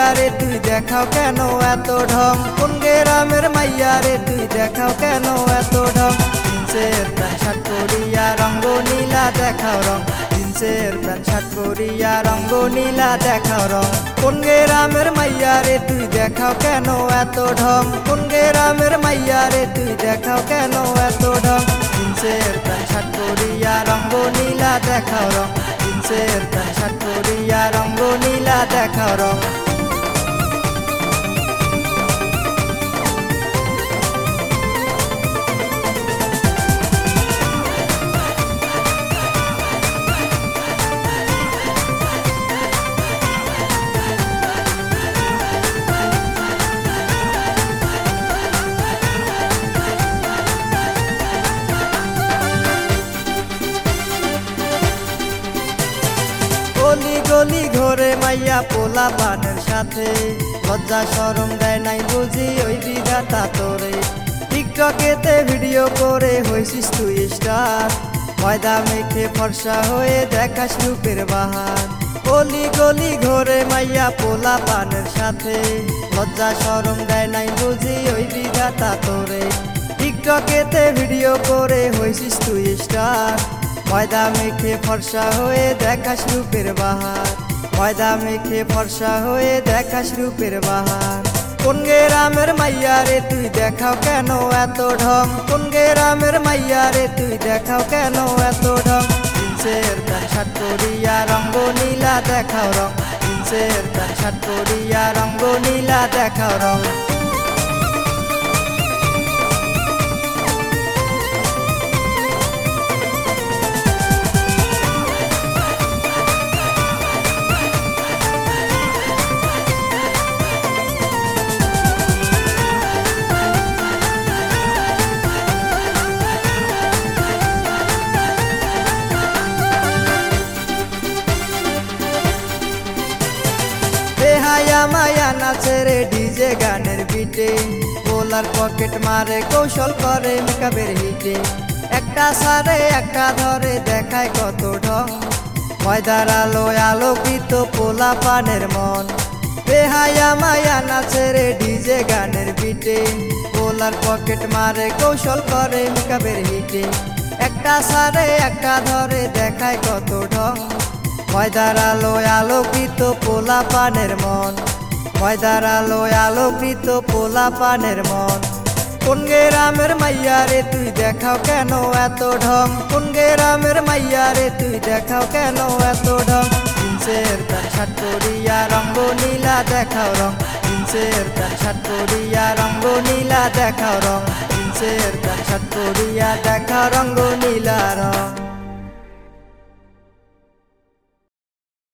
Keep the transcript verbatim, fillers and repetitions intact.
মাইয়া রে তুই দেখাও কেন এত ঢং, কোন গ্রামের মাইয়া রে তুই দেখাও কেন এত ঢং। জিন্সের প্যান্ট শার্ট পরিয়া রঙ্গ নীলা দেখাও রং, জিন্সের প্যান্ট শার্ট পরিয়া রঙ্গ নীলা দেখাও রং। কোন গ্রামের মাইয়া রে তুই দেখাও কেন এত ঢং, কোন গ্রামের মাইয়া রে তুই দেখাও কেন এত ঢং। জিন্সের প্যান্ট শার্ট পরিয়া রঙ্গ নীলা দেখাও রং, জিন্সের প্যান্ট শার্ট পরিয়া রঙ্গ নীলা দেখাও রং। গলি গলি ঘরে মাইয়া পোলা পানের সাথে, লজ্জা শরম দেয় নাই বুঝি ওই বিধাতা তোরে। টিকটকেতে ভিডিও করে হইছিস তুই স্টার, ময়দা মেখে ফর্সা হয়ে দেখাস রূপের বাহার। গলি গলি ঘরে মাইয়া পোলা পানের সাথে, লজ্জা শরম দেয় নাই বুঝি ওই বিধাতা তোরে। টিকটকেতে ভিডিও করে হইছিস তুই স্টার, ময়দা মেখে ফর্সা হয়ে দেখাস রূপের বাহার, ময়দা মেখে ফর্সা হয়ে দেখাস রূপের বাহার। কোন গ্রামের মাইয়া রে তুই দেখাও কেন এত ঢং, কোন গ্রামের মাইয়া রে তুই দেখাও কেন এত ঢং। জিন্সের প্যান্ট শার্ট পরিয়া রঙ্গ নীলা দেখাও রং, জিন্সের প্যান্ট শার্ট পরিয়া রঙ্গ নীলা দেখাও রং। বেহায়া মায়া নাচে রে ডিজে গানের বিটে, পোলার পকেট মারে কৌশল করে মেকআপের হিটে। একটা সারে একটা ধরে দেখায় কত ঢং, ময়দার আলোয় আলোকিত পোলা পানের মন। বেহায়া মায়া নাচে রে ডিজে গানের বিটে, পোলার পকেট মারে কৌশল করে মেকআপের হিটে। একটা সারে একটা ধরে দেখায় কত ঢং, ময়দার আলোয় আলোকিত পোলা পানের মন, ময়দার আলোয় আলোকিত পোলা পানের মন। কোন গ্রামের মাইয়া রে তুই দেখাও কেন এত ঢং, কোন গ্রামের মাইয়া রে তুই দেখাও কেন এত ঢং। জিন্সের প্যান্ট শার্ট পরিয়া রঙ্গ নীলা দেখাও রং, জিন্সের প্যান্ট শার্ট পরিয়া রঙ্গ নীলা দেখাও রং, জিন্সের প্যান্ট শার্ট পরিয়া দেখাও রঙ্গ নীলা রং।